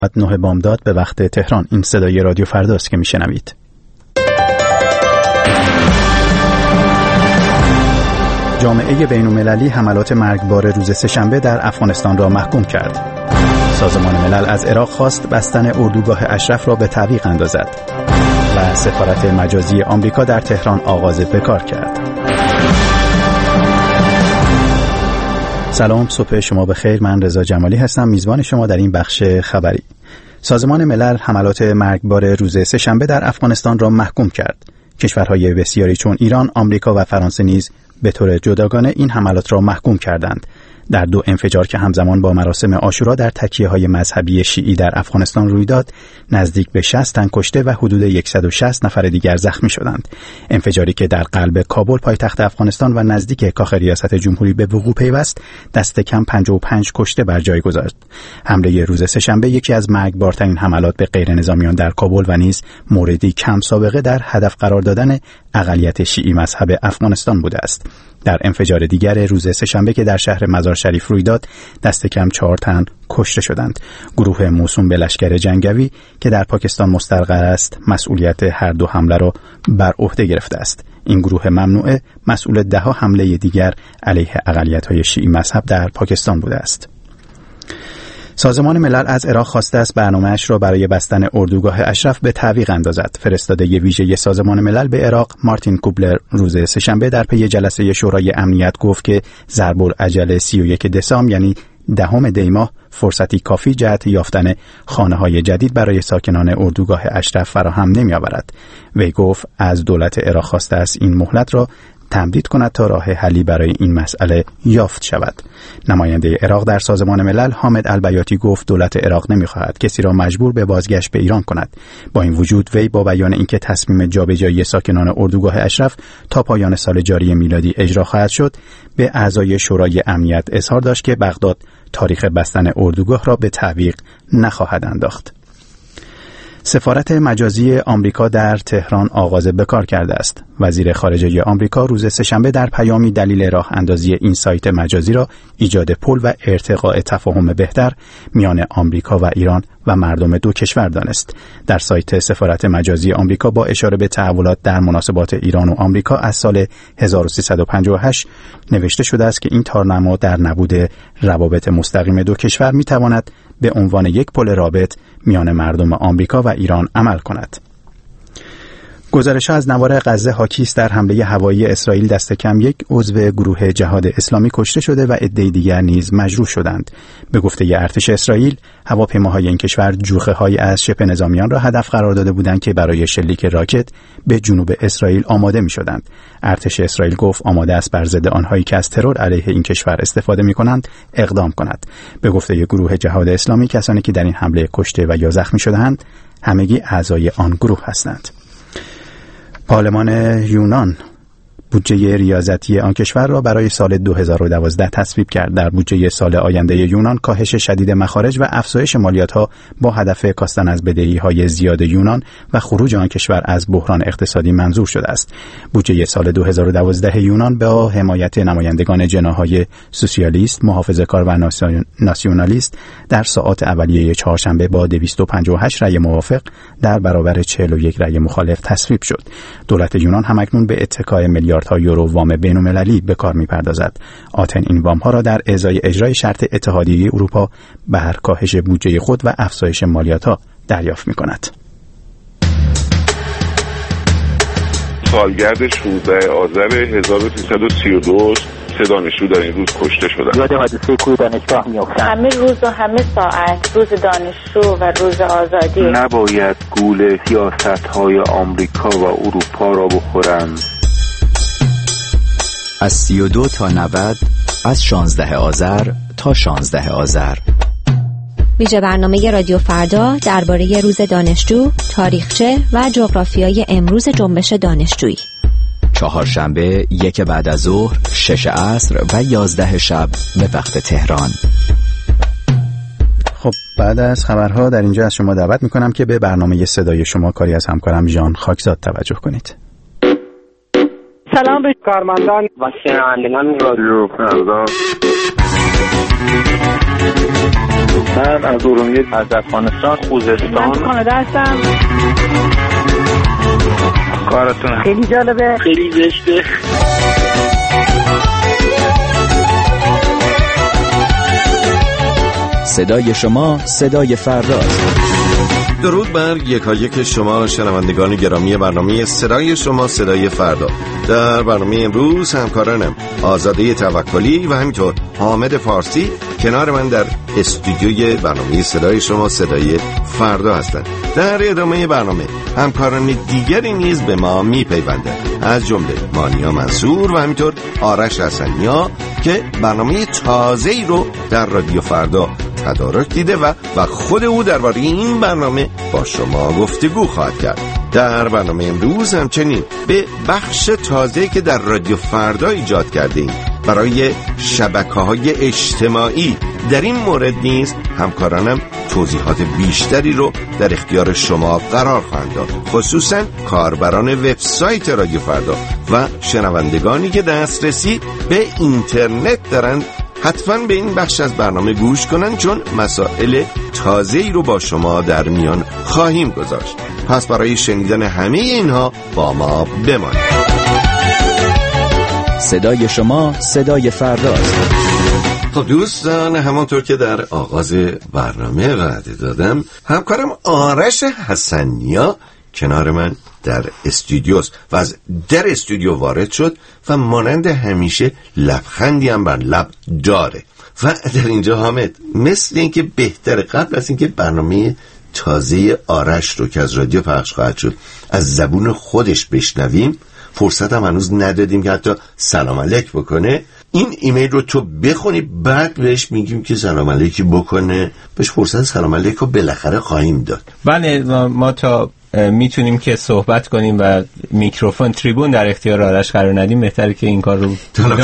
9 بامداد به وقت تهران. این صدای رادیو فرداست که میشنوید. جامعه بین‌المللی حملات مرگبار روز سه‌شنبه در افغانستان را محکوم کرد. سازمان ملل از عراق خواست بستن اردوگاه اشرف را به تعویق اندازد و سفارت مجازی آمریکا در تهران آغاز بکار کرد. سلام، صبح شما بخیر. من رضا جمالی هستم، میزبان شما در این بخش خبری. سازمان ملل حملات مرگبار روز سه‌شنبه در افغانستان را محکوم کرد. کشورهای بسیاری چون ایران، آمریکا و فرانسه نیز به طور جداگانه این حملات را محکوم کردند. در 2 انفجار که همزمان با مراسم عاشورا در تکیه‌های مذهبی شیعی در افغانستان روی داد، نزدیک به 60 تن کشته و حدود 160 نفر دیگر زخمی شدند. انفجاری که در قلب کابل پایتخت افغانستان و نزدیک کاخ ریاست جمهوری به وقوع پیوست، دست کم 55 کشته بر جای گذاشت. حمله روز سه‌شنبه یکی از مرگبارترین حملات به غیرنظامیان در کابل و نیز موردی کم سابقه در هدف قرار دادن اقلیت شیعی مذهب افغانستان بوده است. در انفجار دیگر روز سه‌شنبه که در شهر مزار شریف روی داد، دست کم 4 تن کشته شدند. گروه موسوم به لشکر جنگاوی که در پاکستان مستقر است، مسئولیت هر 2 حمله را بر عهده گرفته است. این گروه ممنوعه مسئول 10 حمله دیگر علیه اقلیت‌های شیعی مذهب در پاکستان بوده است. سازمان ملل از عراق خواسته است برنامه‌اش را برای بستن اردوگاه اشرف به تعویق اندازد. فرستاده ویژه سازمان ملل به عراق مارتین کوبلر روز سه‌شنبه در پی جلسه شورای امنیت گفت که ضرب العجل 31 دسامبر یعنی 10 دی ماه فرصتی کافی جهت یافتن خانه‌های جدید برای ساکنان اردوگاه اشرف فراهم نمی‌آورد. وی گفت از دولت عراق خواسته است این مهلت را تمدید کند تا راه حلی برای این مسئله یافت شود. نماینده عراق در سازمان ملل حامد البیاتی گفت دولت عراق نمی‌خواهد کسی را مجبور به بازگشت به ایران کند. با این وجود وی با بیان اینکه تصمیم جابجایی ساکنان اردوگاه اشرف تا پایان سال جاری میلادی اجرا خواهد شد، به اعضای شورای امنیت اظهار داشت که بغداد تاریخ بستن اردوگاه را به تعویق نخواهد انداخت. سفارت مجازی آمریکا در تهران آغاز بکار کرده است. وزیر خارجه آمریکا روز سه‌شنبه در پیامی دلیل راه اندازی این سایت مجازی را ایجاد پل و ارتقاء تفاهم بهتر میان آمریکا و ایران و مردم 2 کشور دانست. در سایت سفارت مجازی آمریکا با اشاره به تحولات در مناسبات ایران و آمریکا از سال 1358 نوشته شده است که این تارنما در نبود روابط مستقیم 2 کشور میتواند به عنوان یک پل رابط میان مردم آمریکا و ایران عمل کند. گزارش‌ها از نوار غزه حاکی است در حمله هوایی اسرائیل دست کم 1 عضو گروه جهاد اسلامی کشته شده و عده‌ای دیگر نیز مجروح شدند. به گفته ارتش اسرائیل، هواپیماهای این کشور جوخه‌هایی از شبه نظامیان را هدف قرار داده بودند که برای شلیک راکت به جنوب اسرائیل آماده می‌شدند. ارتش اسرائیل گفت آماده است بر ضد آنهایی که از ترور علیه این کشور استفاده می‌کنند اقدام کند. به گفته گروه جهاد اسلامی، کسانی که در این حمله کشته و یا زخمی شدند همگی اعضای آن گروه هستند. پارلمان یونان بودجه ریاضتی آن کشور را برای سال 2012 تصویب کرد. در بودجه سال آینده یونان کاهش شدید مخارج و افزایش مالیات‌ها با هدف کاستن از بدهی‌های زیاد یونان و خروج آن کشور از بحران اقتصادی منظور شده است. بودجه سال 2012 یونان با حمایت نمایندگان جناح‌های سوسیالیست، محافظه‌کار و ناسیونالیست در ساعات اولیه چهارشنبه با 258 رأی موافق در برابر 41 رأی مخالف تصویب شد. دولت یونان همکنون به اتکای میلیاردها یورو وام بین‌المللی به کار می‌پردازد. آتن این وام‌ها را در ازای اجرای شرط اتحادیه اروپا بر کاهش بودجه خود و افزایش مالیات‌ها دریافت می‌کند. سالگرد 16 آذر 1332 3 دانشجو در این روز کشته شدند. یاد حادثه کوه دانشگاه میافتم. همه روز و همه ساعت روز دانشجو و روز آزادی. نباید گول سیاست‌های آمریکا و اروپا را بخورند. از 32 تا 90، از 16 آذر تا 16 آذر. ویژه برنامه رادیو فردا درباره روز دانشجو، تاریخچه و جغرافیای امروز جنبش دانشجویی. چهارشنبه 1 بعد از ظهر، 6 عصر و 11 شب به وقت تهران. خب بعد از خبرها در اینجا از شما دعوت میکنم که به برنامه صدای شما کاری از همکارم ژان خاکزاد توجه کنید. سلام به کارمندان و شنوندگان رادیو فردا. من از ارومیه، از افغانستان، خوزستان. من کانادا هستم. کارتون خیلی جالبه، خیلی زشته. صدای شما صدای فرداست. درود بر یکایک شما شنوندگان گرامی برنامه صدای شما صدای فردا. در برنامه امروز همکارانم آزاده توکلی و همینطور حامد فارسی کنار من در استودیوی برنامه صدای شما صدای فردا هستند. در ادامه برنامه همکاران دیگری نیز به ما میپیوندند، از جمله مانیا منصور و همینطور آرش حسنیا که برنامه تازه‌ای رو در رادیو فردا تدارک دیده و خود او درباره این برنامه با شما گفتگو خواهد کرد. در برنامه امروز همچنین به بخش تازه‌ای که در رادیو فردا ایجاد کردیم برای شبکه‌های اجتماعی، در این مورد نیز همکارانم توضیحات بیشتری رو در اختیار شما قرار خواهند داد، خصوصا کاربران وبسایت رادیو فردا و شنوندگانی که دسترسی به اینترنت دارند حتما به این بخش از برنامه گوش کنن، چون مسائل تازه‌ای رو با شما در میان خواهیم گذاشت. پس برای شنیدن همه اینها با ما بمانید. صدای شما صدای فرداست. خب دوستان، همانطور که در آغاز برنامه وعده دادم، همکارم آرش حسنیا کنار من در استودیوست و از در استودیو وارد شد و مانند همیشه لبخندی هم بر لب داره. و در اینجا حامد، مثل اینکه بهتر قبل از اینکه برنامه تازه آرش رو که از رادیو پخش خواهد شد از زبون خودش بشنویم، فرصت هم هنوز ندادیم که حتی سلام علیک بکنه. این ایمیل رو تو بخونی، بعد بهش میگیم که سلام علیکی بکنه، بهش فرصت سلام علیک رو بالاخره خواهیم داد. بله، ما تا میتونیم که صحبت کنیم و میکروفون تریبون در اختیار آرش قرار ندیم، بهتره که این کار رو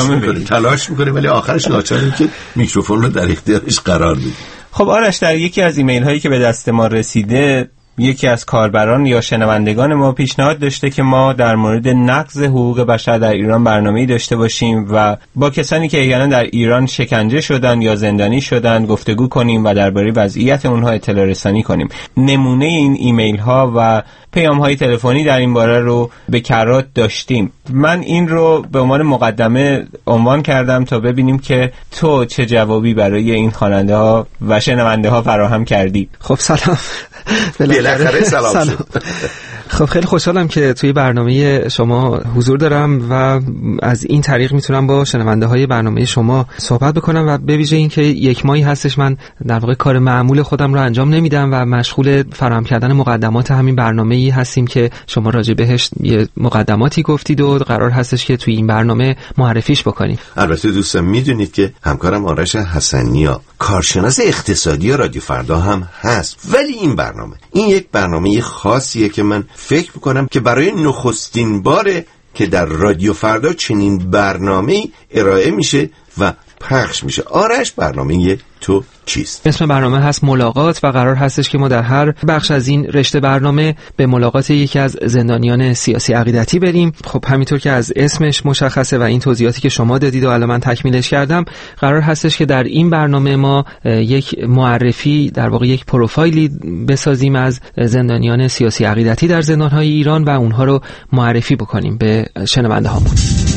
تلاش میکنیم ولی آخرش ناچاریم که میکروفون رو در اختیارش قرار بدیم. خب آرش، در یکی از ایمیل هایی که به دست ما رسیده، یکی از کاربران یا شنوندگان ما پیشنهاد داشته که ما در مورد نقض حقوق بشر در ایران برنامه‌ای داشته باشیم و با کسانی که احیانا در ایران شکنجه شدن یا زندانی شدن گفتگو کنیم و درباره وضعیت اونها اطلاع رسانی کنیم. نمونه این ایمیل ها و پیام های تلفنی در این باره رو به کرات داشتیم. من این رو به عنوان مقدمه عنوان کردم تا ببینیم که تو چه جوابی برای این خواننده ها و شنونده ها فراهم کردی. خب سلام. بالاخره سلام شد. خب خیلی خوشحالم که توی برنامه شما حضور دارم و از این طریق میتونم با شنونده های برنامه شما صحبت بکنم و به ویژه این که یک ماهی هستش من در واقع کار معمول خودم رو انجام نمیدم و مشغول فراهم کردن مقدمات همین برنامه‌ای هستیم که شما راجع بهش یه مقدماتی گفتید و قرار هستش که توی این برنامه معرفیش بکنیم. البته دوستان میدونید که همکارم آرش حسنیا کارشناس اقتصادی رادیو فردا هم هست، ولی این یک برنامه خاصیه که من فکر میکنم که برای نخستین باره که در رادیو فردا چنین برنامه‌ای ارائه میشه و پخش میشه. آرش، برنامه تو چیست؟ اسم برنامه هست ملاقات و قرار هستش که ما در هر بخش از این رشته برنامه به ملاقات یکی از زندانیان سیاسی عقیدتی بریم. خب همینطور که از اسمش مشخصه و این توضیحاتی که شما دادید و الان من تکمیلش کردم، قرار هستش که در این برنامه ما یک معرفی، در واقع یک پروفایلی بسازیم از زندانیان سیاسی عقیدتی در زندانهای ایران و اونها رو معرفی بکنیم به شنونده هامون.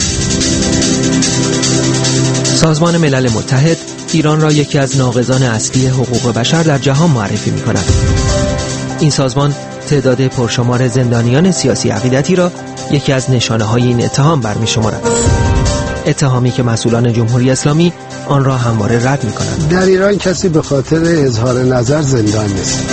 سازمان ملل متحد ایران را یکی از ناقضان اصلی حقوق بشر در جهان معرفی می‌کند. این سازمان تعداد پرشمار زندانیان سیاسی عقیدتی را یکی از نشانه‌های این اتهام برمی‌شمارد. اتهامی که مسئولان جمهوری اسلامی آن را همواره رد می‌کنند. در ایران کسی به خاطر اظهار نظر زندان نیست.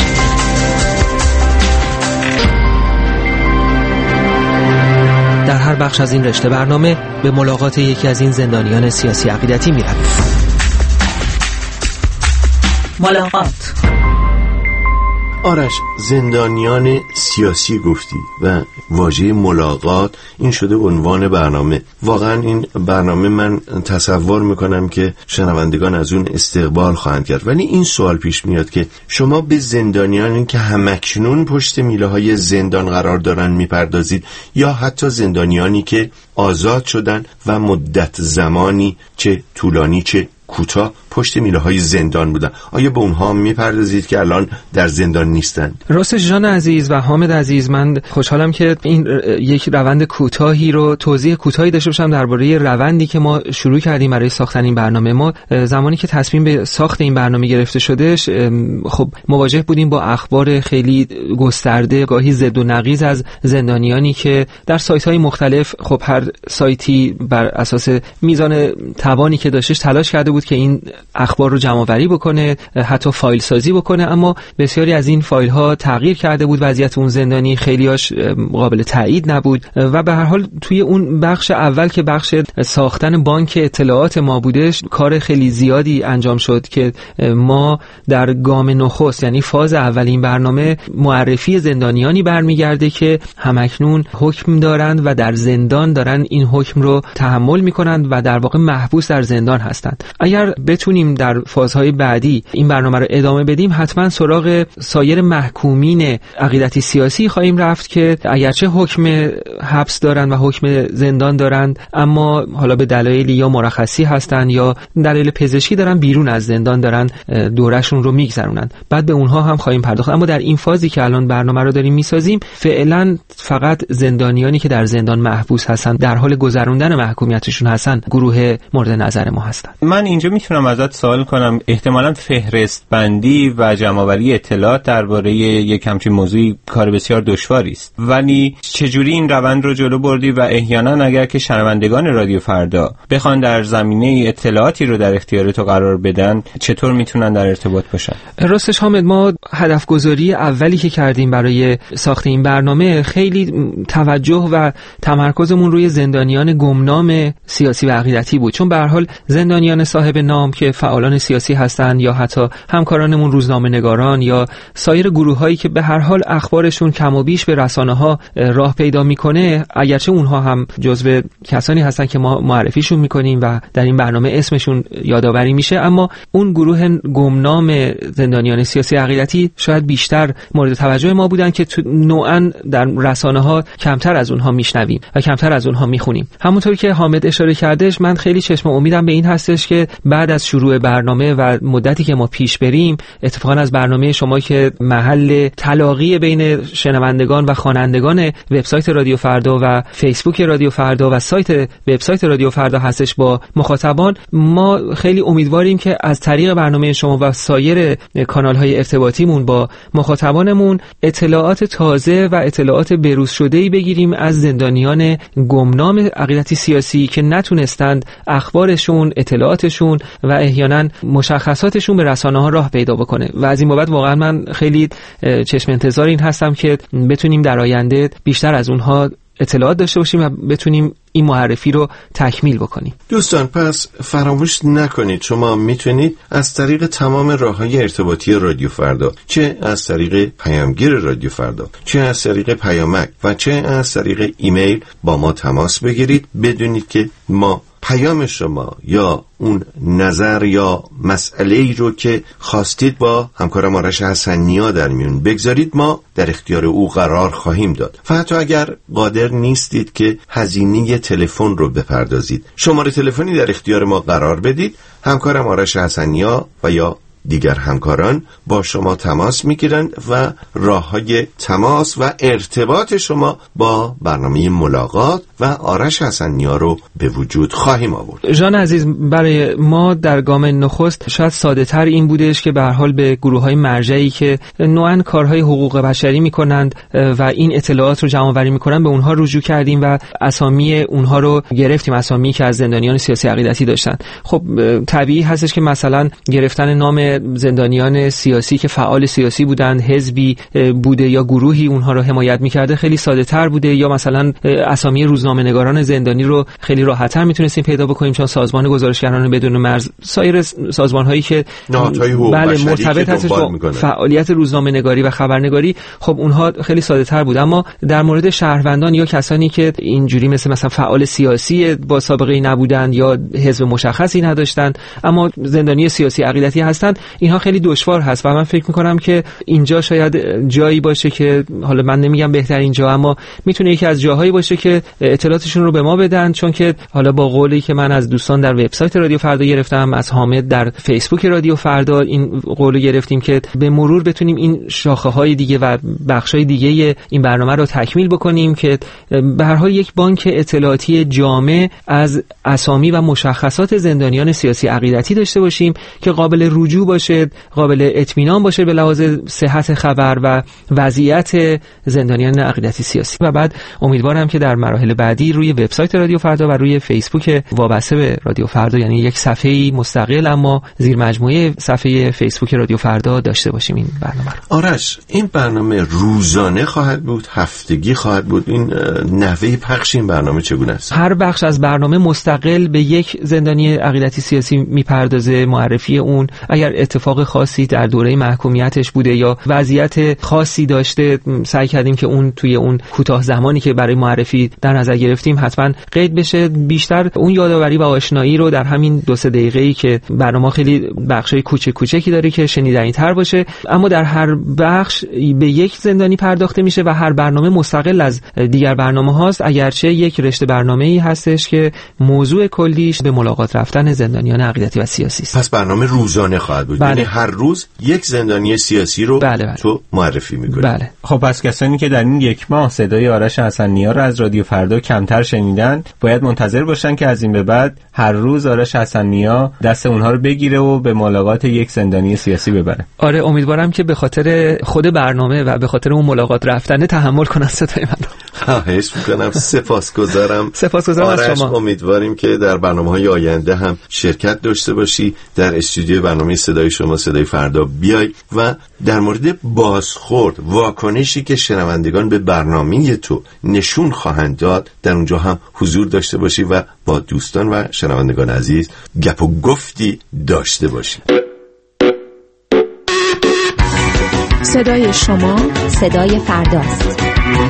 در هر بخش از این رشته برنامه به ملاقات یکی از این زندانیان سیاسی عقیدتی می‌رویم. ملاقات. آرش، زندانیان سیاسی گفتی و واژه ملاقات این شده عنوان برنامه. واقعا این برنامه من تصور میکنم که شنوندگان از اون استقبال خواهند کرد، ولی این سوال پیش میاد که شما به زندانیانی که همکنون پشت میله های زندان قرار دارن میپردازید یا حتی زندانیانی که آزاد شدن و مدت زمانی چه طولانی چه کوتاه پشت میله‌های زندان بودن. آیا به اونها میپردازید که الان در زندان نیستند؟ راستش جان عزیز و حامد عزیز، من خوشحالم که این یک روند کوتاهی رو توضیح کوتاهی داشته باشم درباره روندی که ما شروع کردیم برای ساختن این برنامه. ما زمانی که تصمیم به ساخت این برنامه گرفته شدش، خب مواجه بودیم با اخبار خیلی گسترده، گاهی ضد و نقیض از زندانیانی که در سایت‌های مختلف، خب هر سایتی بر اساس میزان توانی که داشتش تلاش کرده بود که این اخبار رو جمع‌آوری بکنه، حتی فایل سازی بکنه، اما بسیاری از این فایل ها تغییر کرده بود، وضعیت اون زندانی خیلیاش قابل تایید نبود و به هر حال توی اون بخش اول که بخش ساختن بانک اطلاعات ما بودش، کار خیلی زیادی انجام شد که ما در گام نخست، یعنی فاز اول این برنامه، معرفی زندانیانی برمیگرده که همکنون حکم دارند و در زندان دارن این حکم رو تحمل میکنند و در واقع محبوس در زندان هستند. اگر بتونیم در فازهای بعدی این برنامه رو ادامه بدیم، حتما سراغ سایر محکومین عقیدتی سیاسی خواهیم رفت که اگرچه حکم حبس دارند و حکم زندان دارند، اما حالا به دلایلی یا مرخصی هستند یا دلایل پزشکی دارن بیرون از زندان دارن دورهشون رو میگذرونن. بعد به اونها هم خواهیم پرداخت. اما در این فازی که الان برنامه رو داریم میسازیم، فعلا فقط زندانیانی که در زندان محبوس هستن، در حال گذروندن محکومیتشون هستن، گروه مورد نظر ما هستن. من اینجا میتونم ازت سوال کنم، احتمالاً فهرست بندی و جمع‌آوری اطلاعات درباره یک همچین موضوعی کار بسیار دشواری است، ولی چجوری این روند رو جلو بردی و احیانا اگر که شنوندگان رادیو فردا بخوان در زمینه اطلاعاتی رو در اختیار تو قرار بدن، چطور میتونن در ارتباط باشن؟ راستش حامد، ما هدف گذاری اولی که کردیم برای ساخت این برنامه، خیلی توجه و تمرکزمون روی زندانیان گمنام سیاسی و عقیدتی بود، چون به هر حال زندانیان صاحب نام که فعالان سیاسی هستند یا حتی همکارانمون روزنامه‌نگاران یا سایر گروه‌هایی که به هر حال اخبارشون کم و بیش به رسانه‌ها راه پیدا میکنه، اگرچه اونها هم جزو کسانی هستن که ما معرفیشون میکنیم و در این برنامه اسمشون یادآوری میشه، اما اون گروه گمنام زندانیان سیاسی عقیدتی شاید بیشتر مورد توجه ما بودن که نوعاً در رسانه‌ها کمتر از اونها میشنویم و کمتر از اونها میخونیم. همونطور که حامد اشاره کردش، من خیلی چشم امیدم به این هستش که بعد از شروع برنامه و مدتی که ما پیش بریم، اتفاقا از برنامه شما که محل تلاقی بین شنوندگان و خوانندگان وبسایت رادیو فردا و فیسبوک رادیو فردا و وبسایت رادیو فردا هستش با مخاطبان، ما خیلی امیدواریم که از طریق برنامه شما و سایر کانال‌های ارتباطیمون با مخاطبانمون اطلاعات تازه و اطلاعات بروز شده‌ای بگیریم از زندانیان گمنام عقیدتی سیاسی که نتونستند اخبارشون، اطلاعاتشون و احیانا مشخصاتشون به رسانه‌ها راه پیدا بکنه. و از این بابت واقعا من خیلی چشم انتظار این هستم که بتونیم در آینده بیشتر از اونها اطلاعات داشته باشیم و بتونیم این معرفی رو تکمیل بکنیم. دوستان، پس فراموش نکنید شما میتونید از طریق تمام راه‌های ارتباطی رادیو فردا، چه از طریق پیامگیر رادیو فردا، چه از طریق پیامک و چه از طریق ایمیل با ما تماس بگیرید. بدونید که ما پیام شما یا اون نظر یا مسئله‌ای رو که خواستید با همکارم آرش حسنی‌ها در میون بگذارید، ما در اختیار او قرار خواهیم داد. و حتی اگر قادر نیستید که هزینه تلفن رو بپردازید، شماره تلفنی در اختیار ما قرار بدید، همکارم آرش حسنی‌ها و یا دیگر همکاران با شما تماس میگیرند و راه‌های تماس و ارتباط شما با برنامه ملاقات و آرش حسنی‌ها رو به وجود خواهیم آورد. جان عزیز، برای ما در گام نخست شاید ساده تر این بودش که به هر حال به گروه‌های مرجعی که نوعاً کارهای حقوق بشری میکنند و این اطلاعات رو جمع‌آوری میکنن به اونها رجوع کردیم و اسامی اونها رو گرفتیم، اسامی که از زندانیان سیاسی عقیدتی داشتن. خب طبیعی هستش که مثلا گرفتن نام زندانیان سیاسی که فعال سیاسی بودند، حزبی بوده یا گروهی اونها رو حمایت میکرده خیلی ساده تر بوده، یا مثلا اسامی روزنامه‌نگاران زندانی رو خیلی راحت‌تر میتونستیم پیدا بکنیم، چون سازمان گزارشگران بدون مرز، سایر سازمان‌هایی که بله مرتبط هستش با فعالیت روزنامه‌نگاری و خبرنگاری، خب اونها خیلی ساده‌تر بود. اما در مورد شهروندان یا کسانی که اینجوری مثلا فعال سیاسی با سابقه‌ای نبودند یا حزب مشخصی نداشتند اما زندانی سیاسی عقیدتی هستند، اینها خیلی دشوار هست و من فکر میکنم که اینجا شاید جایی باشه که حالا من نمیگم بهترین جا، اما میتونه یکی از جاهایی باشه که اطلاعاتشون رو به ما بدن، چون که حالا با قولی که من از دوستان در وبسایت رادیو فردا گرفتم، از حامد در فیسبوک رادیو فردا این قولو گرفتیم که به مرور بتونیم این شاخه‌های دیگه و بخش‌های دیگه این برنامه رو تکمیل بکنیم که به هر حال یک بانک اطلاعاتی جامع از اسامی و مشخصات زندانیان سیاسی عقیدتی داشته باشیم که قابل رجوع باشه، قابل اطمینان باشه به لحاظ صحت خبر و وضعیت زندانیان عقیدتی سیاسی. و بعد امیدوارم که در مراحل بعدی روی وبسایت رادیو فردا و روی فیسبوک وابسته به رادیو فردا، یعنی یک صفحه‌ای مستقل اما زیر مجموعه صفحه فیسبوک رادیو فردا داشته باشیم این برنامه رو. آرش، این برنامه روزانه خواهد بود، هفتگی خواهد بود؟ این نحوه پخش این برنامه چگونه است؟ هر بخش از برنامه مستقل به یک زندانی عقیدتی سیاسی میپردازه، معرفی اون، اگر اتفاق خاصی در دوره محکومیتش بوده یا وضعیت خاصی داشته، سعی کردیم که اون توی اون کوتاه زمانی که برای معرفی در نظر گرفتیم حتما قید بشه. بیشتر اون یادآوری و آشنایی رو در همین 2-3 دقیقه‌ای که برنامه خیلی بخشای کوچکی داره که شنیدنی‌تر باشه، اما در هر بخش به یک زندانی پرداخته میشه و هر برنامه مستقل از دیگر برنامه هاست، اگرچه یک رشته برنامه‌ای هستش که موضوع کلیش به ملاقات رفتن زندانیان عقیدتی و سیاسی است. پس برنامه روزانه خواهد بود. یعنی هر روز یک زندانی سیاسی رو تو معرفی می‌کنی. بله. خب پس کسانی که در این یک ماه صدای آرش حسن‌نیا رو از رادیو فردا کمتر شنیدن، باید منتظر باشن که از این به بعد هر روز آرش حسن‌نیا دست اونها رو بگیره و به ملاقات یک زندانی سیاسی ببره. آره، امیدوارم که به خاطر خود برنامه و به خاطر اون ملاقات رفتن تحمل کنن صدای من رو. خواهش می‌کنم. سپاسگزارم از شما. امیدواریم که در برنامه‌های آینده هم شرکت داشته باشی، در استودیو برنامه صدای شما صدای فردا بیای و در مورد بازخورد، واکنشی که شنوندگان به برنامه تو نشون خواهند داد در اونجا هم حضور داشته باشی و با دوستان و شنوندگان عزیز گپ و گفتی داشته باشی. صدای شما صدای فرداست.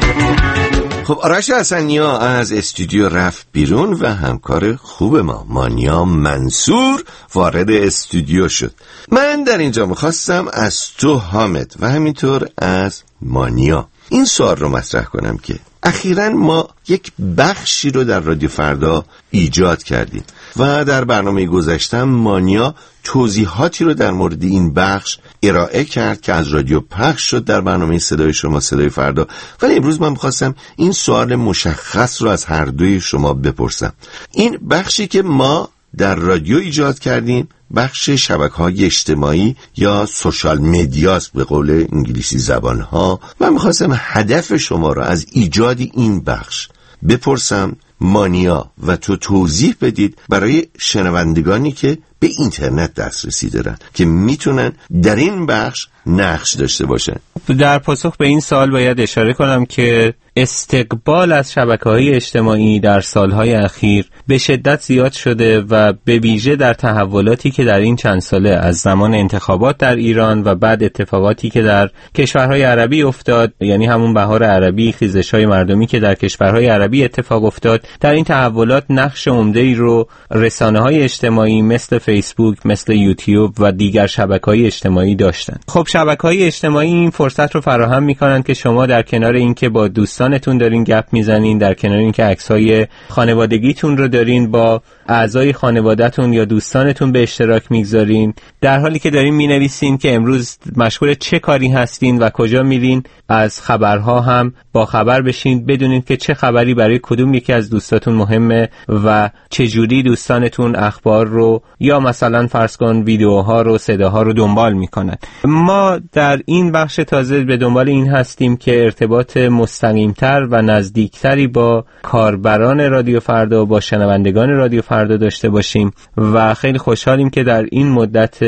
خب آرش حسن‌نیا از استودیو رفت بیرون و همکار خوب ما مانیا منصور وارد استودیو شد. من در اینجا میخواستم از تو حامد و همینطور از مانیا این سوال رو مطرح کنم که اخیراً ما یک بخشی رو در رادیو فردا ایجاد کردیم و در برنامه گذشته مانیا توضیحاتی رو در مورد این بخش ارائه کرد که از رادیو پخش شد در برنامه صدای شما صدای فردا. ولی امروز من می‌خواستم این سوال مشخص رو از هر دوی شما بپرسم. این بخشی که ما در رادیو ایجاد کردیم بخش شبکه‌های اجتماعی یا سوشال مدیاست به قول انگلیسی زبان‌ها. من می‌خواستم هدف شما رو از ایجاد این بخش بپرسم مانیا و تو توضیح بدید برای شنوندگانی که به اینترنت دسترسی دارن که میتونن در این بخش نقش داشته باشن. در پاسخ به این سوال باید اشاره کنم که استقبال از شبکه‌های اجتماعی در سالهای اخیر به شدت زیاد شده و به ویژه در تحولاتی که در این چند ساله از زمان انتخابات در ایران و بعد اتفاقاتی که در کشورهای عربی افتاد، یعنی همون بهار عربی، خیزش‌های مردمی که در کشورهای عربی اتفاق افتاد، در این تحولات نقش عمده‌ای رو رسانه‌های اجتماعی مثل فیسبوک، مثل یوتیوب و دیگر شبکه‌های اجتماعی داشتن. خب شبکه‌های اجتماعی این فرصت رو فراهم می‌کنن که شما در کنار اینکه با دوستانتون دارین گپ میزنین، در کنار اینکه عکس‌های خانوادگیتون رو دارین با اعضای خانواده‌تون یا دوستانتون به اشتراک میگذارین، در حالی که دارین مینویسین که امروز مشغول چه کاری هستین و کجا میرین، از خبرها هم با خبر بشین، بدونین که چه خبری برای کدوم یکی از دوستاتون مهمه و چجوری دوستانتون اخبار رو یا مثلا فرض کن ویدیوها رو، صداها رو دنبال میکنن. ما در این بخش تازه به دنبال این هستیم که ارتباط مستقیمتر و نزدیکتری با کاربران رادیو فردا، با شنوندگان رادیو فردا داشته باشیم و خیلی خوشحالیم که در این مدت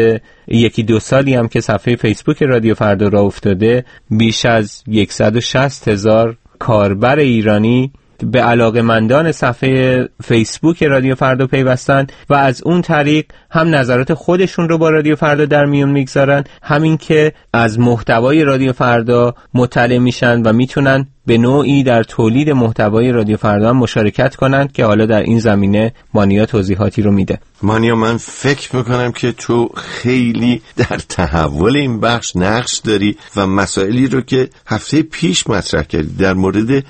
1-2 سالی هم که صفحه فیسبوک رادیو فردا راه افتاده، بیش از 160,000 کاربر ایرانی به علاقه‌مندان صفحه فیسبوک رادیو فردا پیوستن و از اون طریق هم نظرات خودشون رو با رادیو فردا در میون میگذارن، همین که از محتوای رادیو فردا مطلع میشن و میتونن به نوعی در تولید محتوای رادیو فردا هم مشارکت کنند که حالا در این زمینه مانیا توضیحاتی رو میده. مانیا، من فکر میکنم که تو خیلی در تحول این بخش نقش داری و مسائلی رو که هفته پیش مطرح کردی در مورد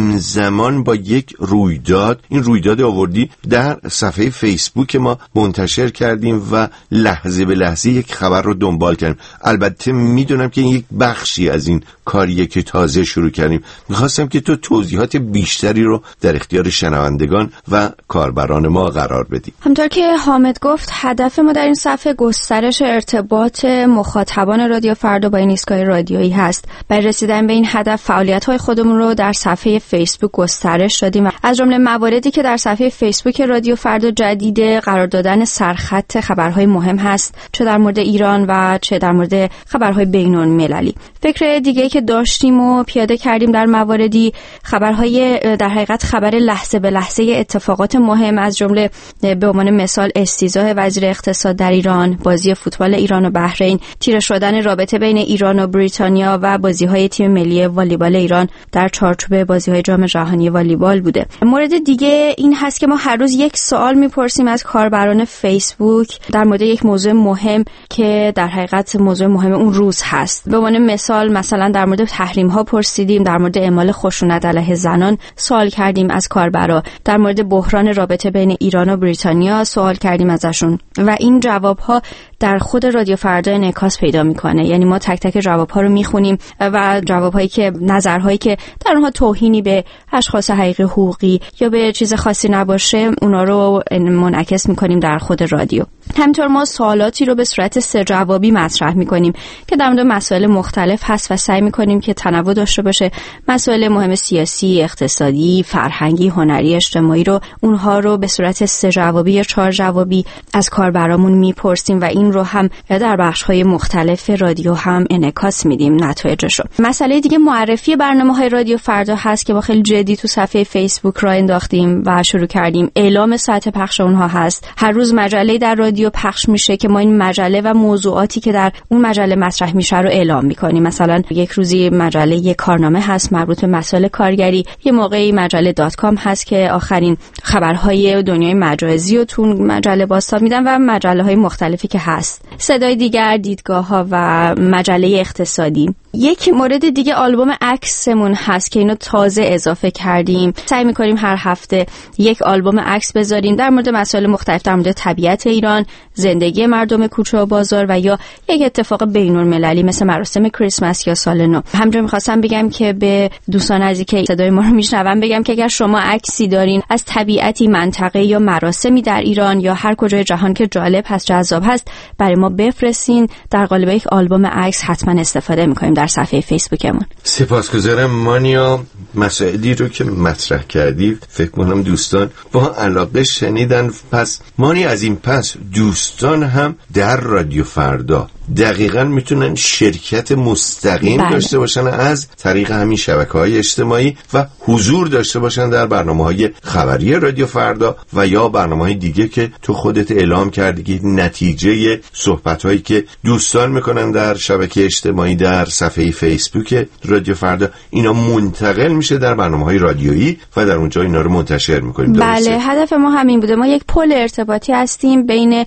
همزمان با یک رویداد، این رویداد آوردی در صفحه فیسبوک ما منتشر کردیم و لحظه به لحظه یک خبر رو دنبال کردیم. البته میدونم که این یک بخشی از این کاریه که تازه شروع کردیم. میخواستم که تو توضیحات بیشتری رو در اختیار شنوندگان و کاربران ما قرار بدی. همونطور که حامد گفت، هدف ما در این صفحه گسترش ارتباط مخاطبان رادیو فردا با این ایستگاه رادیویی هست. برای رسیدن به این هدف فعالیت‌های خودمون رو در صفحه فیسبوک گسترش دادیم و از جمله مواردی که در صفحه فیسبوک رادیو فردا جدیده قرار دادن سرخط خبرهای مهم هست، چه در مورد ایران و چه در مورد خبرهای بین‌المللی. فکر دیگه‌ای که داشتیم و پیاده کردیم در مواردی خبرهای در حقیقت خبر لحظه به لحظه اتفاقات مهم، از جمله به عنوان مثال استیضاح وزیر اقتصاد در ایران، بازی فوتبال ایران و بحرین، تیره شدن رابطه بین ایران و بریتانیا و بازی‌های تیم ملی والیبال ایران در چارچوب بازی‌های جام جهانی والیبال بوده. مورد دیگه این هست که ما هر روز یک سوال می‌پرسیم از کاربران فیسبوک در مورد یک موضوع مهم که در حقیقت موضوع مهم اون روز هست. به عنوان مثلا در مورد تحریم‌ها پرسیدیم، در مورد اعمال خشونت علیه زنان سوال کردیم از کاربرا، در مورد بحران رابطه بین ایران و بریتانیا سوال کردیم ازشون و این جواب‌ها در خود رادیو فردا انعکاس پیدا میکنه. یعنی ما تک تک جواب‌ها رو میخونیم و جواب‌هایی که نظرهایی که در اونها توهینی به اشخاص حقیقی حقوقی یا به چیز خاصی نباشه، اونا رو منعکس میکنیم در خود رادیو. همینطور ما سوالاتی رو به صورت سه جوابی مطرح میکنیم که در مورد مسائل مختلف هست و سعی میکنیم که تنوع داشته باشه. مسائل مهم سیاسی، اقتصادی، فرهنگی، هنری، اجتماعی رو اونها رو به صورت سه جوابی یا چهار جوابی از کاربرامون میپرسیم و این رو هم در بخش‌های مختلف رادیو هم انعکاس میدیم نتایجشو. مسئله دیگه معرفی برنامه‌های رادیو فردا هست که با خیلی جدی تو صفحه فیسبوک راه انداختیم و شروع کردیم. اعلام ساعت پخش اونها هست. هر روز مجله در رادیو پخش میشه که ما این مجله و موضوعاتی که در اون مجله مطرح میشه رو اعلام میکنیم. مثلا یک روزی مجله یک کارنامه هست مربوط به مسائل کارگری، یه موقعی مجله .com هست که آخرین خبرهای دنیای مجازی رو تو مجله بازتاب میدن و مجله‌های مختلفی که هست. صدای دیگر، دیدگاه‌ها و مجله اقتصادی. یک مورد دیگه آلبوم عکسمون هست که اینو تازه اضافه کردیم. سعی می‌کنیم هر هفته یک آلبوم عکس بذاریم در مورد مسائل مختلف، در مورد طبیعت ایران، زندگی مردم کوچه و بازار و یا یک اتفاق بین‌المللی مثل مراسم کریسمس یا سال نو. همینجوری می‌خواستم بگم که به دوستان عزیزی که صدای ما رو میشنون بگم که اگر شما عکسی دارین از طبیعتی، منطقه یا مراسمی در ایران یا هر کجای جهان که جالب هست، جذاب هست، برای ما بفرستین. در قالب یک آلبوم عکس حتما استفاده می‌کنیم در صفحه فیسبوکمون. سپاسگزارم مانیا. مسائلی رو که مطرح کردی فکر کنم دوستان با علاقه شنیدن. پس مانی، از این پس دوستان هم در رادیو فردا دقیقاً میتونن شرکت مستقیم داشته باشن از طریق همین شبکه‌های اجتماعی و حضور داشته باشن در برنامه‌های خبری رادیو فردا و یا برنامه‌های دیگه که تو خودت اعلام کردی که نتیجه صحبت‌هایی که دوستان میکنن در شبکه اجتماعی در صفحه فیسبوک رادیو فردا، اینا منتقل میشه در برنامه‌های رادیویی و در اونجا اینا رو منتشر میکنیم. بله، هدف ما همین بوده. ما یک پل ارتباطی هستیم بین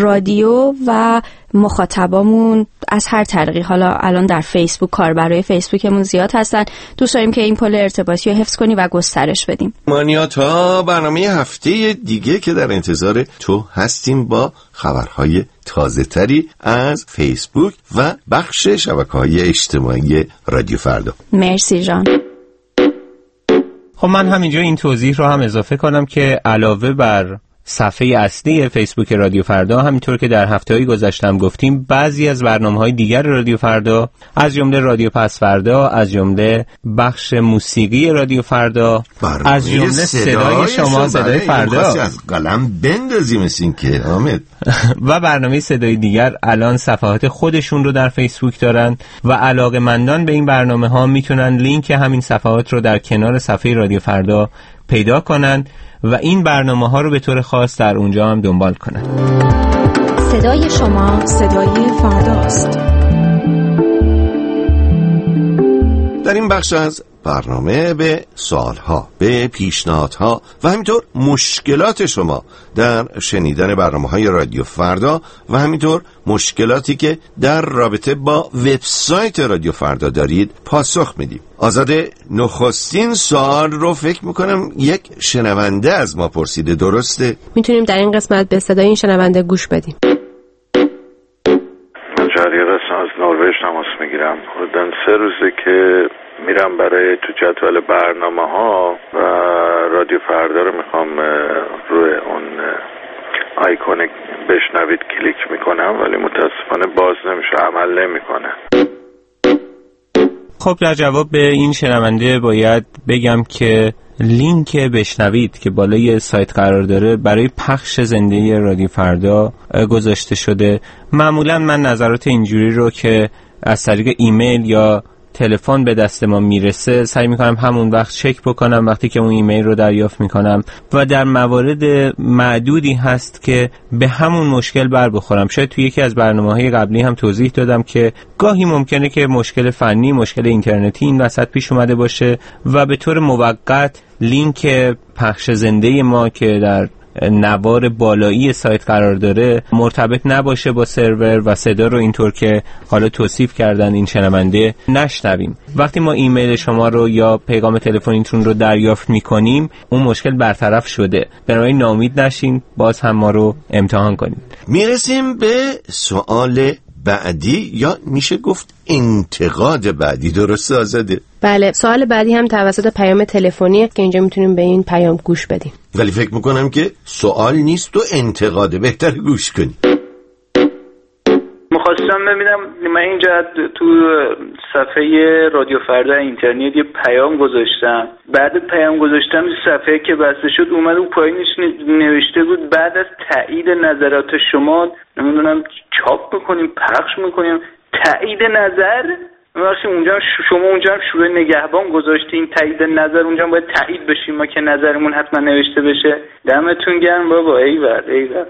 رادیو و مخاطبامون از هر طریقی. حالا الان در فیسبوک کاربرای فیسبوکمون زیاد هستن. دوست داریم که این پل ارتباطی رو حفظ کنیم و گسترش بدیم. مانیا، تا برنامه هفته دیگه که در انتظار تو هستیم با خبرهای تازه تری از فیسبوک و بخش شبکه‌های اجتماعی رادیو فردا. مرسی جان. خب من همینجا این توضیح رو هم اضافه کنم که علاوه بر صفحه اصلی فیسبوک رادیو فردا، همینطور که در هفته‌های گذشتم گفتیم، بعضی از برنامه‌های دیگر رادیو فردا از جمله رادیو پس فردا، از جمله بخش موسیقی رادیو فردا، از جمله صدای شما، صدای فردا از قلم بندازیم مثل این که حامد و برنامه صدای دیگر الان صفحات خودشون رو در فیسبوک دارن و علاقه‌مندان به این برنامه‌ها میتونن لینک همین صفحات رو در کنار صفحه رادیو فردا پیدا کنن و این برنامه‌ها رو به طور خاص در اونجا هم دنبال کنن. صدای شما، صدای فرداست. در این بخش از برنامه به سوالها، به پیشنهادها و همینطور مشکلات شما در شنیدن برنامه‌های رادیو فردا و همینطور مشکلاتی که در رابطه با وبسایت رادیو فردا دارید پاسخ میدیم. آزاده، نخستین سوال رو فکر میکنم یک شنونده از ما پرسیده، درسته؟ میتونیم در این قسمت به صدای این شنونده گوش بدیم. جریان از نروژ تماس میگیرم. حدوداً 3 روزه که میرم برای تو جدول برنامه‌ها و رادیو فردا رو میخوام روی اون آیکون بشنوید کلیک میکنم، ولی متاسفانه باز نمیشه، عمل نمیکنه. خب در جواب به این شنونده باید بگم که لینک بشنوید که بالای سایت قرار داره برای پخش زنده رادیو فردا گذاشته شده. معمولا من نظرات اینجوری رو که از طریق ایمیل یا تلفن به دست ما میرسه سعی میکنم همون وقت چک بکنم وقتی که اون ایمیل رو دریافت میکنم و در موارد معدودی هست که به همون مشکل بر بخورم. شاید توی یکی از برنامه‌های قبلی هم توضیح دادم که گاهی ممکنه که مشکل فنی، مشکل اینترنتی این وسط پیش اومده باشه و به طور موقت لینک پخش زنده ما که در نوار بالایی سایت قرار داره مرتبط نباشه با سرور و صدا رو اینطور که حالا توصیف کردن این شنونده نشنویم. وقتی ما ایمیل شما رو یا پیغام تلفنیتون رو دریافت میکنیم اون مشکل برطرف شده. بنابراین ناامید نشین، باز هم ما رو امتحان کنید. میرسیم به سوال بعدی یا میشه گفت انتقاد بعدی، درست آزاده؟ بله، سوال بعدی هم توسط پیام تلفنیه که اینجا میتونیم به این پیام گوش بدیم. ولی فکر میکنم که سوال نیست و انتقاده، بهتر گوش کنیم. میخواستم ببینم، من اینجا تو صفحه رادیو فردا اینترنت یه پیام گذاشتم. بعد پیام گذاشتم صفحه که بسته شد اومد اون پایینش نوشته بود بعد از تایید نظرات شما نمیدونم چاپ میکنیم، پخش میکنیم. تایید نظر وقتی اونجا شما اونجا شروع نگهبان گذاشتین تایید نظر، اونجا باید تایید بشیم ما که نظرمون حتما نوشته بشه. دمتون گرم بابا. ایول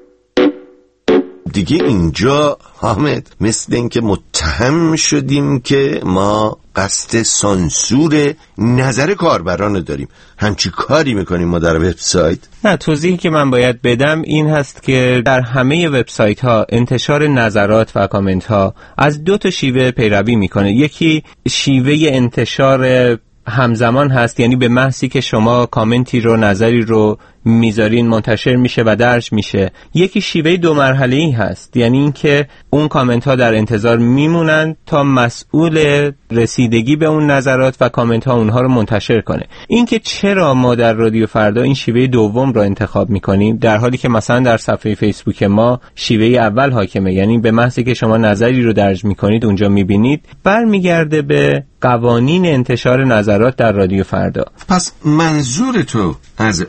دیگه اینجا حامد مثل این که متهم شدیم که ما قصد سانسور نظر کاربران داریم. همچی کاری میکنیم ما در وبسایت؟ نه، توضیحی که من باید بدم این هست که در همه وبسایت ها انتشار نظرات و کامنت ها از 2 شیوه پیروی میکنه. یکی شیوه انتشار همزمان هست، یعنی به محضی که شما کامنتی رو، نظری رو میذارین منتشر میشه و درج میشه. یکی شیوه 2 مرحله‌ای هست، یعنی اینکه اون کامنت ها در انتظار میمونن تا مسئول رسیدگی به اون نظرات و کامنت ها اونها رو منتشر کنه. اینکه چرا ما در رادیو فردا این شیوه دوم رو انتخاب میکنیم در حالی که مثلا در صفحه فیسبوک ما شیوه اول حاکمه، یعنی به محضی که شما نظری رو درج میکنید اونجا میبینید، برمیگرده به قوانین انتشار نظرات در رادیو فردا. پس منظور تو از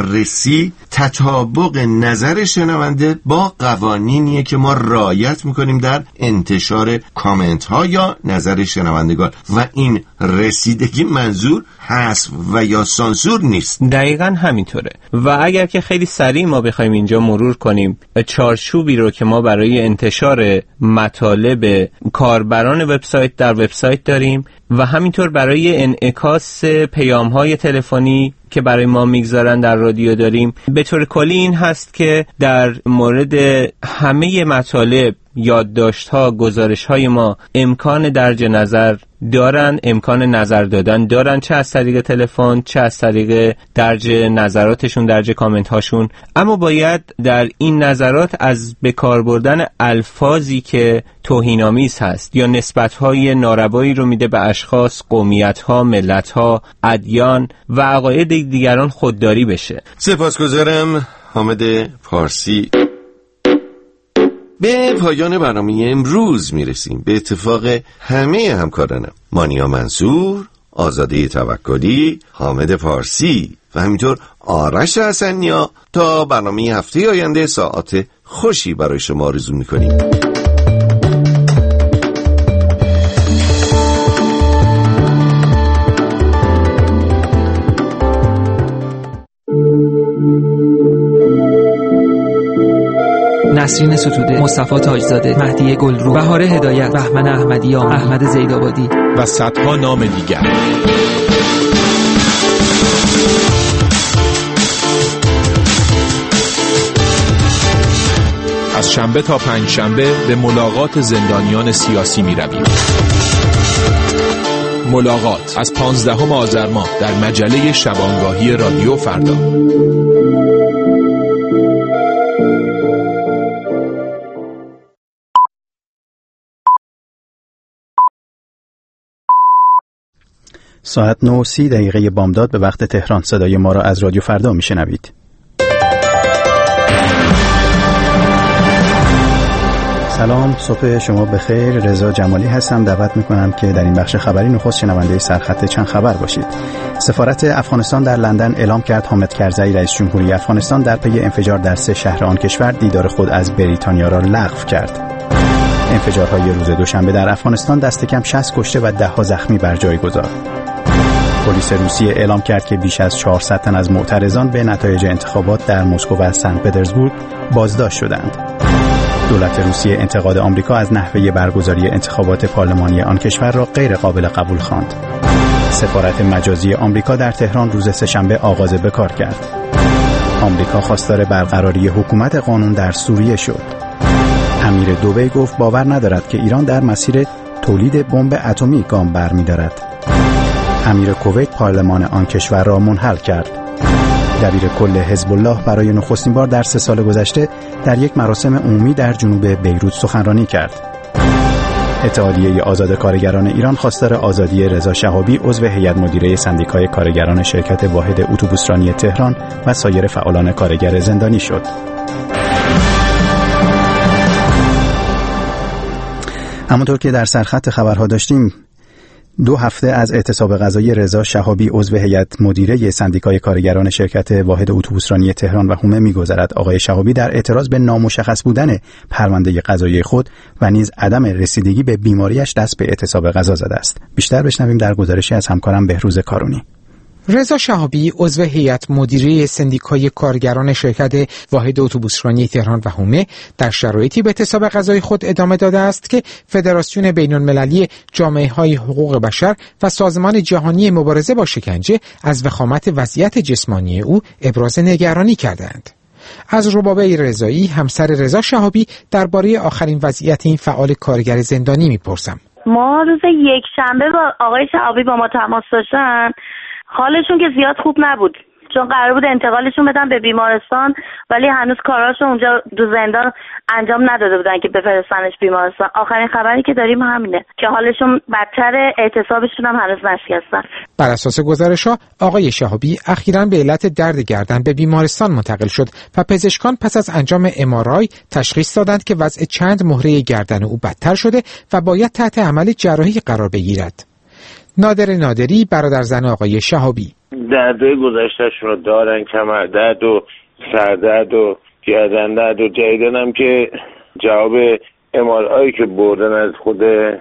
بررسی تطابق نظر شنونده با قوانینیه که ما رعایت میکنیم در انتشار کامنت ها یا نظر شنوندگان و این رسیدگی منظور حذف و یا سانسور نیست. دقیقاً همینطوره. و اگر که خیلی سریع ما بخوایم اینجا مرور کنیم چارچوبی رو که ما برای انتشار مطالب کاربران وبسایت در وبسایت داریم و همینطور برای انعکاس پیام‌های تلفنی که برای ما میگذارن در رادیو داریم، به طور کلی این هست که در مورد همه مطالب، یادداشت‌ها، گزارش‌های ما امکان درج نظر دارن، امکان نظر دادن دارن، چه از طریق تلفن چه از طریق درج نظراتشون، درج کامنت هاشون. اما باید در این نظرات از به کار بردن الفاظی که توهین‌آمیز هست یا نسبت‌های ناروایی رو میده به اشخاص، قومیت‌ها، ملت‌ها، ادیان و عقاید دیگران خودداری بشه. سپاسگزارم حامد پارسی. به پایان برنامه امروز میرسیم. به اتفاق همه همکارانم، مانیا منصور، آزاده توکلی، حامد پارسی و همینطور آرش حسنیا، تا برنامه هفته آینده ساعت خوشی برای شما آرزو میکنیم. نسرین ستوده، مصطفی تاجزاده، مهدی گلرو، بهار هدایت، بهمن احمدیان، احمد زیدآبادی و صدها نام دیگر. از شنبه تا پنجشنبه به ملاقات زندانیان سیاسی می رویم. ملاقات از 15 آذر ماه در مجله شبانگاهی رادیو فردا. ساعت 9:30 بامداد به وقت تهران. صدای ما را از رادیو فردا میشنوید. سلام، صبح شما بخیر. رضا جمالی هستم. دعوت میکنم که در این بخش خبری نخست شنونده سرخط چند خبر باشید. سفارت افغانستان در لندن اعلام کرد حامد کرزی رئیس جمهوری افغانستان در پی انفجار در 3 شهر آن کشور دیدار خود از بریتانیا را لغو کرد. انفجارهای روز دوشنبه در افغانستان دست کم 60 کشته و 10 زخمی بر جای گذارد. پلیس روسیه اعلام کرد که بیش از 400 تن از معترضان به نتایج انتخابات در مسکو و سن پترزبورگ بازداشت شدند. دولت روسیه انتقاد آمریکا از نحوه برگزاری انتخابات پارلمانی آن کشور را غیر قابل قبول خواند. سفارت مجازی آمریکا در تهران روز سه‌شنبه آغاز به کار کرد. آمریکا خواستار برقراری حکومت قانون در سوریه شد. امیر دبی گفت باور ندارد که ایران در مسیر تولید بمب اتمی گام برمی‌دارد. امیر کویت پارلمان آن کشور را منحل کرد. دبیر کل حزب الله برای نخستین بار در 3 سال گذشته در یک مراسم عمومی در جنوب بیروت سخنرانی کرد. اتحادیه آزاد کارگران ایران خواستار آزادی رضا شهابی عضو هیئت مدیره سندیکای کارگران شرکت واحد اتوبوسرانی تهران و سایر فعالان کارگر زندانی شد. همونطور که در سرخط خبرها داشتیم، 2 هفته از اعتصاب غذایی رضا شهابی عضو هیئت مدیره سندیکای کارگران شرکت واحد اتوبوسرانی تهران و حومه می‌گذرد. آقای شهابی در اعتراض به نامشخص بودن پرونده قضایی خود و نیز عدم رسیدگی به بیماریش دست به اعتصاب غذا زده است. بیشتر بشنویم در گزارشی از همکارم بهروز کارونی. رضا شهابی عضو هیئت مدیره سندیکای کارگران شرکت واحد اتوبوسرانی تهران و حومه در شرایطی به اعتصاب غذای خود ادامه داده است که فدراسیون بین‌المللی جامعه‌های حقوق بشر و سازمان جهانی مبارزه با شکنجه از وخامت وضعیت جسمانی او ابراز نگرانی کردند. از ربابه رضایی همسر رضا شهابی درباره آخرین وضعیت این فعال کارگر زندانی می‌پرسم. ما روز یکشنبه با آقای شهابی با ما تماس داشتن. حالشون که زیاد خوب نبود، چون قرار بود انتقالشون بدن به بیمارستان، ولی هنوز کاراشون اونجا دو زندان انجام نداده بودن که بفرستنش بیمارستان. آخرین خبری که داریم همینه که حالشون بدتر، اعتصابشون هم هنوز نشکستن. بر اساس گزارش‌ها آقای شهابی اخیراً به علت درد گردن به بیمارستان منتقل شد و پزشکان پس از انجام MRI تشخیص دادند که وضع چند مهره گردن او بدتر شده و باید تحت عمل جراحی قرار بگیرد. نادر نادری برادر زن آقای شهابی: دردهای گذشته‌شون رو دارن، کمر درد و سردرد و گردن درد و جدیدن هم که جواب MRI که بردن از خود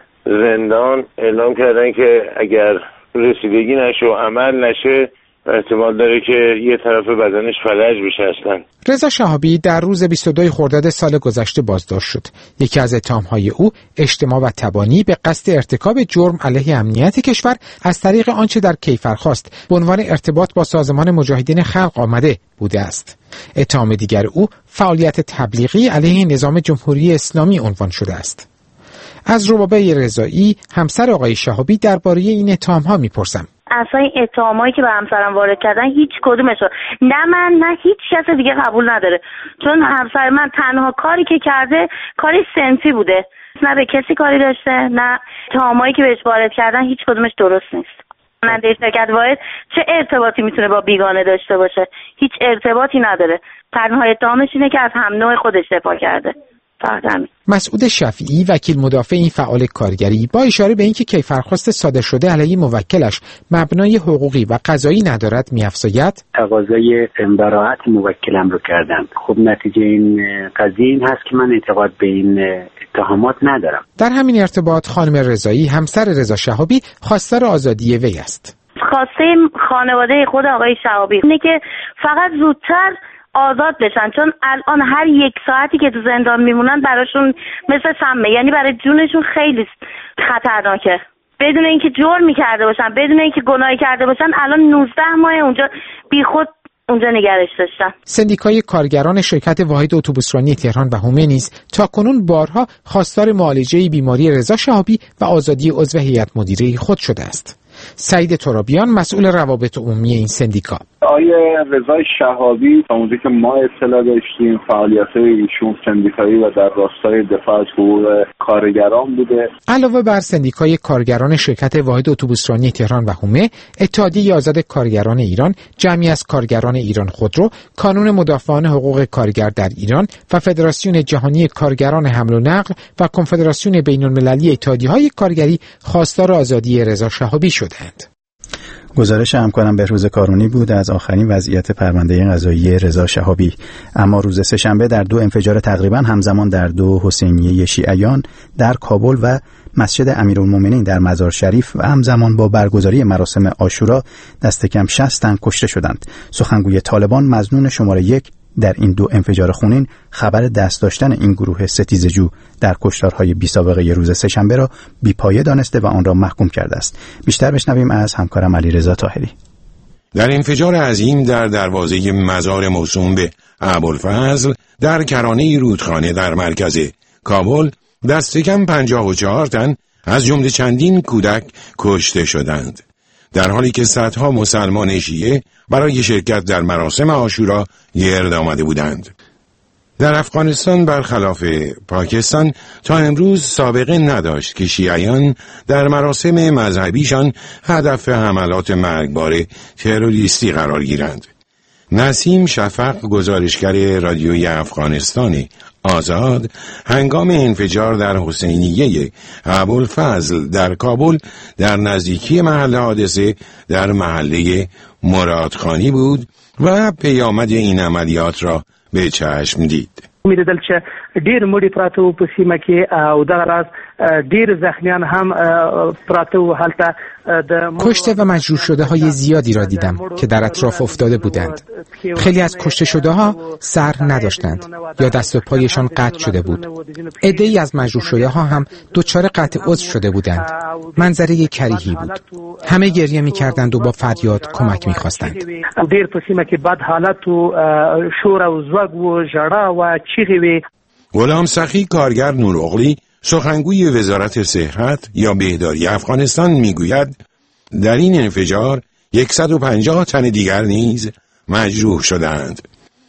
زندان اعلام کردن که اگر رسیدگی نشه و عمل نشه احتمال داره که یه طرف بدنش فلج بشه اصلا. رضا شهابی در روز 22 خرداد سال گذشته بازداشت شد. یکی از اتهام‌های او اجتماع و تبانی به قصد ارتکاب جرم علیه امنیت کشور از طریق آنچه در کیفرخواست به عنوان ارتباط با سازمان مجاهدین خلق آمده بوده است. اتهام دیگر او فعالیت تبلیغی علیه نظام جمهوری اسلامی عنوان شده است. از ربابه رضایی همسر آقای شهابی درباره این اتهام‌ها می‌پرسم. اصلا این اتهامایی که به همسرم وارد کردن هیچ کدومش رو نه من نه هیچ کس دیگه قبول نداره، چون همسر من تنها کاری که کرده کاری صنفی بوده، نه به کسی کاری داشته، نه اتهامایی که بهش وارد کردن هیچ کدومش درست نیست. راننده شرکت واحد چه ارتباطی میتونه با بیگانه داشته باشه؟ هیچ ارتباطی نداره. تنها اتهامش اینه که از هم نوع خودش دفاع کرده. مسعود شفیعی وکیل مدافع این فعال کارگری با اشاره به اینکه کیفرخواست صادر شده علیه موکلش مبنای حقوقی و قضایی ندارد می‌افزاید: تقاضای براءت موکلم رو کردم. خب نتیجه این قضیه این هست که من اعتقاد به این اتهامات ندارم. در همین ارتباط خانم رضایی همسر رضا شهابی خواستار آزادی وی است. خواسته خانواده خود آقای شهابی اینه که فقط زودتر آزاد بشن، چون الان هر یک ساعتی که تو زندان میمونن براشون مثل سمه، یعنی برای جونشون خیلی خطرناکه. بدون اینکه جرمی کرده باشن، بدون اینکه گناهی کرده باشن، الان 19 ماه اونجا بیخود اونجا نگرش داشتن. سندیکای کارگران شرکت واحد اتوبوسرانی تهران و حومه نیز تاکنون بارها خواستار معالجه بیماری رضا شهابی و آزادی عضو هیئت مدیره خود شده است. سعید ترابیان مسئول روابط عمومی این سندیکا: آیه رضا شهابی تا اونجایی که ما اطلاع داشتیم فعالیت‌های ایشون سندیکایی و در راستای دفاع از حقوق کارگران بوده. علاوه بر سندیکای کارگران شرکت واحد اتوبوسرانی تهران و حومه، اتحادیه آزاد کارگران ایران، جمعی از کارگران ایران خودرو، کانون مدافعان حقوق کارگر در ایران و فدراسیون جهانی کارگران حمل و نقل و کنفدراسیون بین‌المللی اتحادیه‌های کارگری خواستار آزادی رضا شهابی شدند. گزارش همکارم بهروز کارونی بود از آخرین وضعیت پرونده قضایی رضا شهابی. اما روز سه‌شنبه در 2 انفجار تقریبا همزمان در 2 حسینیه شیعیان در کابل و مسجد امیرالمومنین در مزار شریف و همزمان با برگزاری مراسم عاشورا دست کم 60 تن کشته شدند. سخنگوی طالبان مظنون شماره 1 در این 2 انفجار خونین خبر دست داشتن این گروه ستیزجو در کشتارهای بی سابقه روز سه‌شنبه را بی‌پایه دانسته و آن را محکوم کرده است. بیشتر بشنویم از همکارم علیرضا طاهری. در انفجار عظیم در دروازه مزار موسوم به ابوالفضل در کرانه رودخانه در مرکز کابل دست کم 54 تن از جمله چندین کودک کشته شدند، در حالی که صدها مسلمان شیعه برای شرکت در مراسم عاشورا گرد آمده بودند. در افغانستان برخلاف پاکستان تا امروز سابقه نداشت که شیعیان در مراسم مذهبیشان هدف حملات مرگبار تروریستی قرار گیرند. نسیم شفق، گزارشگر رادیوی افغانستان آزاد، هنگام انفجار در حسینیه ابوالفضل در کابل در نزدیکی محل حادثه در محله مرادخانی بود و پیامد این عملیات را به چشم دید. میدل چې ډیر مړي پراته وو په سیمه کې او دغه راز ډیر زخمیان هم پراته وو. هلته کشته و مجروح شده های زیادی را دیدم که در اطراف افتاده بودند. خیلی از کشته شده ها سر نداشتند یا دست و پایشان قطع شده بود. عده‌ای از مجروح شده ها هم دچار قطع عضو شده بودند. منظره کریهی بود. همه گریه می‌کردند و با فریاد کمک می‌خواستند. ډیر په سیمه کې بد حالت و شور او زوګ و ژړا و چیغې وې. غلام سخی، کارگر نوراغلی، سخنگوی وزارت صحت یا بهداری افغانستان میگوید در این انفجار 150 تن دیگر نیز مجروح شدند.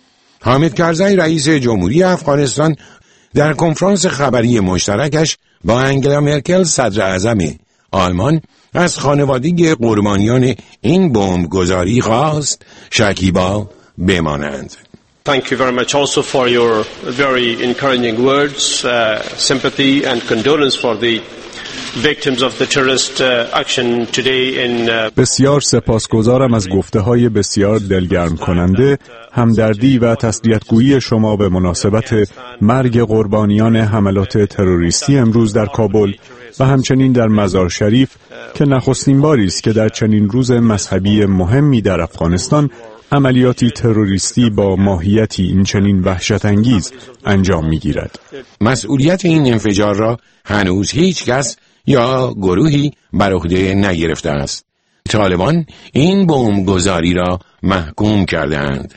حامد کرزی، رئیس جمهوری افغانستان، در کنفرانس خبری مشترکش با انگلا مرکل صدر اعظم آلمان از خانواده قربانیان این بمبگذاری خواست شکیبا بمانند. Thank you very much also for your very encouraging words, sympathy and condolence for the victims of the terrorist action today in بسیار سپاسگزارم از گفته‌های بسیار دلگرم کننده، همدردی و تسلیت‌گویی شما به مناسبت مرگ قربانیان حملات تروریستی امروز در کابل و همچنین در مزار شریف که نخستین باری است که در چنین روز مذهبی مهمی در افغانستان عملیاتی تروریستی با ماهیتی این چنین وحشت انگیز انجام می‌گیرد. مسئولیت این انفجار را هنوز هیچ کس یا گروهی بر عهده نگرفته است. طالبان این بمبگذاری را محکوم کردند.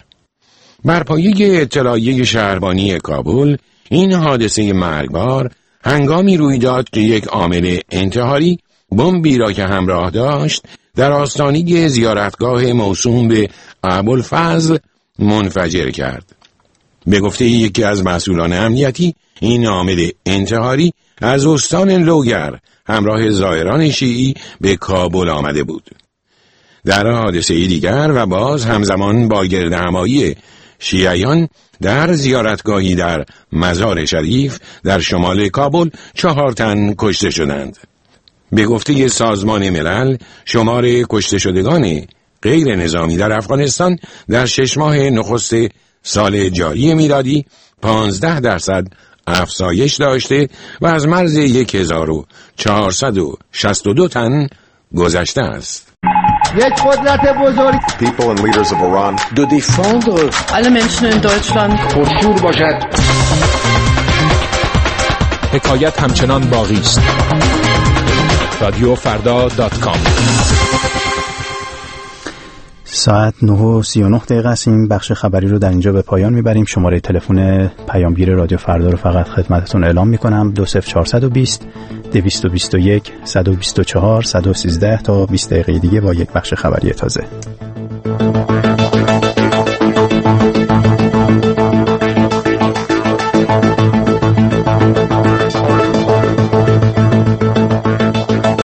بر پایه اطلاعیه شهربانی کابل، این حادثه مرگبار هنگامی روی داد که یک عامل انتحاری بمبی را که همراه داشت در آستانه زیارتگاه موسوم به ابوالفضل منفجر کرد. به گفته یکی از مسئولان امنیتی، این عامل انتحاری از استان لوگر همراه زائران شیعی به کابل آمده بود. در حادثه دیگر و باز همزمان با گردهمایی شیعیان در زیارتگاهی در مزار شریف در شمال کابل 4 تن کشته شدند. به گفته سازمان ملل، شمار کشته شدگان غیر نظامی در افغانستان در 6 ماه نخست سال جاری میلادی 15% افزایش داشته و از مرز 1462 تن گذشته است. یک قدرت بزرگ. People and leaders of Iran to defend alle Menschen in Deutschland پرشور باشد. حکایت همچنان باقی است. رادیوفردا.com. ساعت 9:39 است. این بخش خبری رو در اینجا به پایان میبریم. شماره تلفن پیامگیر رادیو فردا رو فقط خدمتتون اعلام میکنم: 20420 221 124 113 تا 20 دقیقه دیگه با یک بخش خبری تازه.